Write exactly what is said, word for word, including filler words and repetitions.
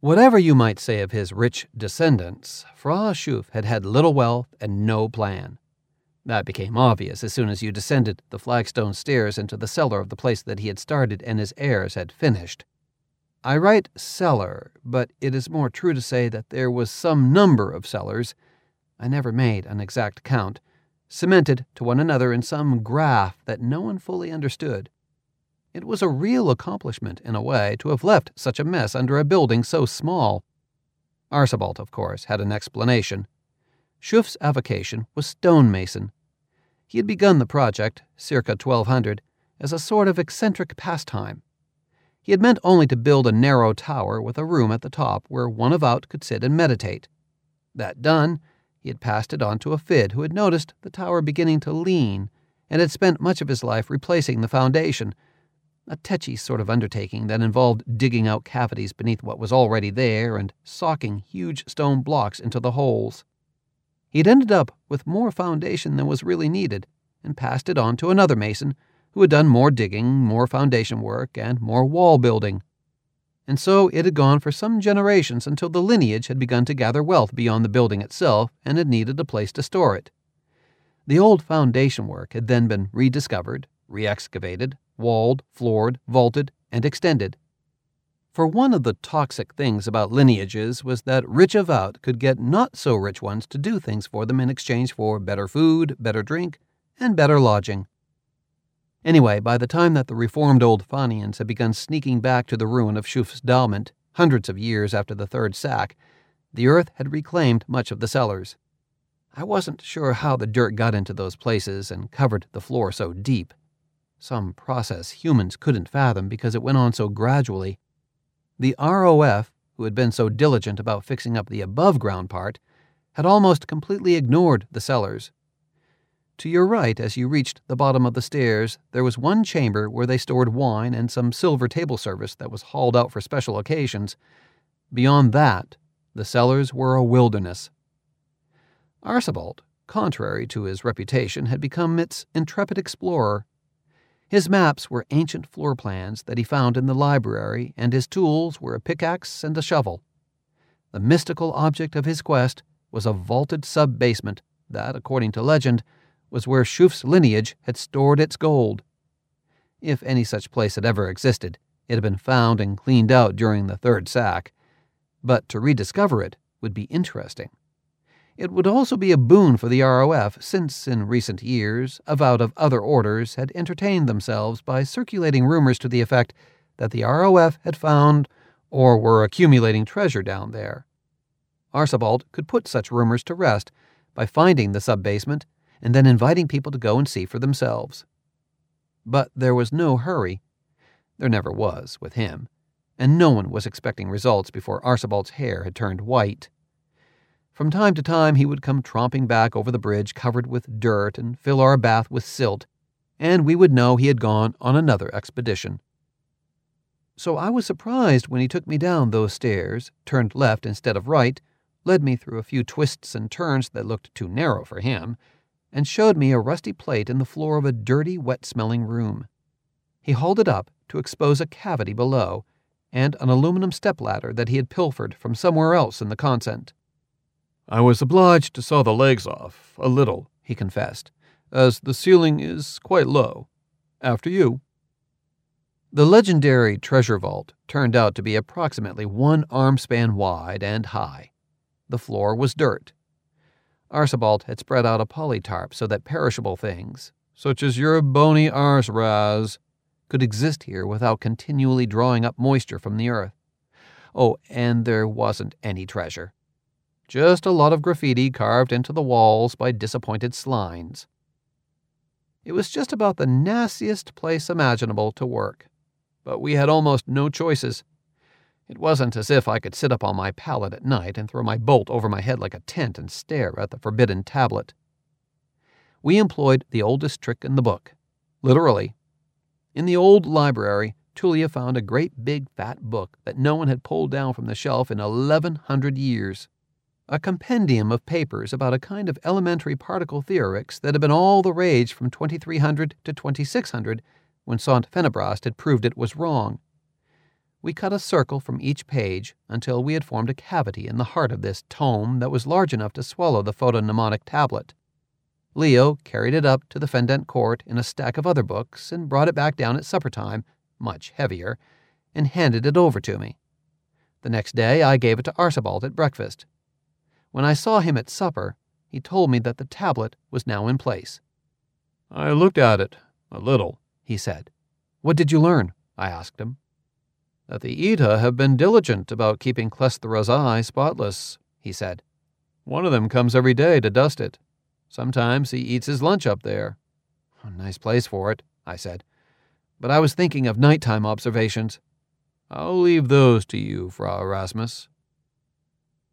Whatever you might say of his rich descendants, Fra Schuff had had little wealth and no plan. That became obvious as soon as you descended the flagstone stairs into the cellar of the place that he had started and his heirs had finished. I write cellar, but it is more true to say that there was some number of cellars, I never made an exact count, cemented to one another in some graph that no one fully understood. It was a real accomplishment, in a way, to have left such a mess under a building so small. Archibald, of course, had an explanation. Schuff's avocation was stonemason. He had begun the project, circa twelve hundred, as a sort of eccentric pastime. He had meant only to build a narrow tower with a room at the top where one about could sit and meditate. That done, he had passed it on to a Fid who had noticed the tower beginning to lean and had spent much of his life replacing the foundation, a tetchy sort of undertaking that involved digging out cavities beneath what was already there and socking huge stone blocks into the holes. He had ended up with more foundation than was really needed and passed it on to another mason who had done more digging, more foundation work, and more wall building. And so it had gone for some generations until the lineage had begun to gather wealth beyond the building itself and had needed a place to store it. The old foundation work had then been rediscovered, re-excavated, walled, floored, vaulted, and extended. For one of the toxic things about lineages was that rich Avaut could get not-so-rich ones to do things for them in exchange for better food, better drink, and better lodging. Anyway, by the time that the reformed old Fanians had begun sneaking back to the ruin of Schuff's Dalmant, hundreds of years after the third sack, the earth had reclaimed much of the cellars. I wasn't sure how the dirt got into those places and covered the floor so deep. Some process humans couldn't fathom because it went on so gradually. The R O F, who had been so diligent about fixing up the above-ground part, had almost completely ignored the cellars. To your right, as you reached the bottom of the stairs, there was one chamber where they stored wine and some silver table service that was hauled out for special occasions. Beyond that, the cellars were a wilderness. Archibald, contrary to his reputation, had become its intrepid explorer. His maps were ancient floor plans that he found in the library, and his tools were a pickaxe and a shovel. The mystical object of his quest was a vaulted sub-basement that, according to legend, was where Schuff's lineage had stored its gold. If any such place had ever existed, it had been found and cleaned out during the third sack, but to rediscover it would be interesting. It would also be a boon for the R O F, since, in recent years, Avaut of other orders had entertained themselves by circulating rumors to the effect that the R O F had found or were accumulating treasure down there. Archibald could put such rumors to rest by finding the sub-basement and then inviting people to go and see for themselves. But there was no hurry. There never was, with him, and no one was expecting results before Archibald's hair had turned white. From time to time he would come tromping back over the bridge covered with dirt and fill our bath with silt, and we would know he had gone on another expedition. So I was surprised when he took me down those stairs, turned left instead of right, led me through a few twists and turns that looked too narrow for him, and showed me a rusty plate in the floor of a dirty, wet-smelling room. He hauled it up to expose a cavity below, and an aluminum stepladder that he had pilfered from somewhere else in the consent. "I was obliged to saw the legs off, a little," he confessed, "as the ceiling is quite low. After you." The legendary treasure vault turned out to be approximately one arm-span wide and high. The floor was dirt. Archibald had spread out a polytarp so that perishable things, such as your bony arse raz, could exist here without continually drawing up moisture from the earth. Oh, and there wasn't any treasure. Just a lot of graffiti carved into the walls by disappointed slines. It was just about the nastiest place imaginable to work, but we had almost no choices. It wasn't as if I could sit up on my pallet at night and throw my bolt over my head like a tent and stare at the forbidden tablet. We employed the oldest trick in the book, literally. In the old library, Tulia found a great big fat book that no one had pulled down from the shelf in eleven hundred years. A compendium of papers about a kind of elementary particle theorics that had been all the rage from twenty-three hundred to twenty-six hundred when Saint Fenebrast had proved it was wrong. We cut a circle from each page until we had formed a cavity in the heart of this tome that was large enough to swallow the photognomonic tablet. Leo carried it up to the Fendent Court in a stack of other books and brought it back down at supper time, much heavier, and handed it over to me. The next day I gave it to Archibald at breakfast. When I saw him at supper, he told me that the tablet was now in place. "I looked at it, a little," he said. "What did you learn?" I asked him. "That the Eta have been diligent about keeping Klesthero's eye spotless," he said. "One of them comes every day to dust it. Sometimes he eats his lunch up there." "A nice place for it," I said. "But I was thinking of nighttime observations." "I'll leave those to you, Fra Erasmus.